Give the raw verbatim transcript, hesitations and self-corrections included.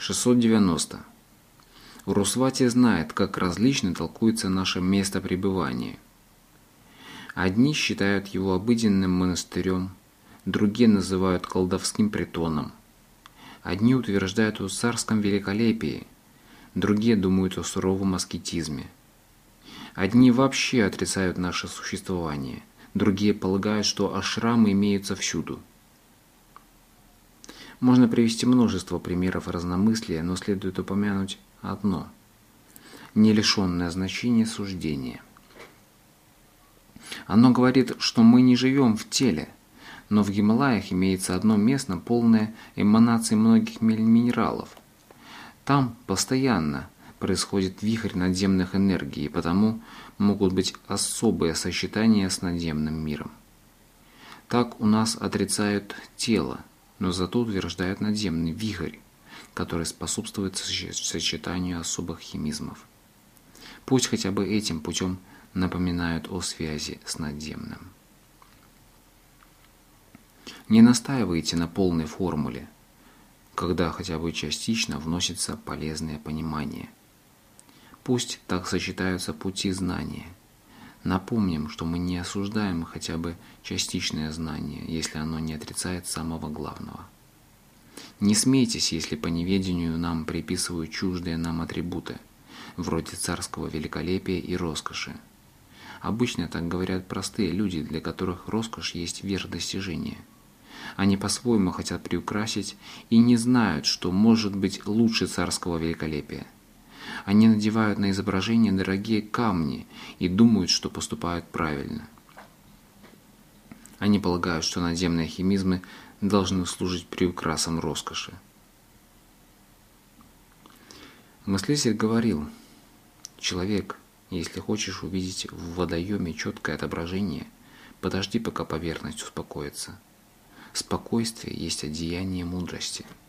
шестьсот девяносто. Врусвати знает, как различно толкуется наше место пребывания. Одни считают его обыденным монастырем, другие называют колдовским притоном. Одни утверждают о царском великолепии, другие думают о суровом аскетизме. Одни вообще отрицают наше существование, другие полагают, что ашрамы имеются всюду. Можно привести множество примеров разномыслия, но следует упомянуть одно – не лишенное значения суждение. Оно говорит, что мы не живем в теле, но в Гималаях имеется одно место, полное эманаций многих минералов. Там постоянно происходит вихрь надземных энергий, и потому могут быть особые сочетания с надземным миром. Так у нас отрицают тело, но зато утверждают надземный вихрь, который способствует сочетанию особых химизмов. Пусть хотя бы этим путем напоминают о связи с надземным. Не настаивайте на полной формуле, когда хотя бы частично вносится полезное понимание. Пусть так сочетаются пути знания. Напомним, что мы не осуждаем хотя бы частичное знание, если оно не отрицает самого главного. Не смейтесь, если по неведению нам приписывают чуждые нам атрибуты, вроде царского великолепия и роскоши. Обычно так говорят простые люди, для которых роскошь есть верх достижения. Они по-своему хотят приукрасить и не знают, что может быть лучше царского великолепия. Они надевают на изображение дорогие камни и думают, что поступают правильно. Они полагают, что надземные химизмы должны служить приукрасом роскоши. Мыслитель говорил: «Человек, если хочешь увидеть в водоеме четкое отображение, подожди, пока поверхность успокоится. Спокойствие есть одеяние мудрости».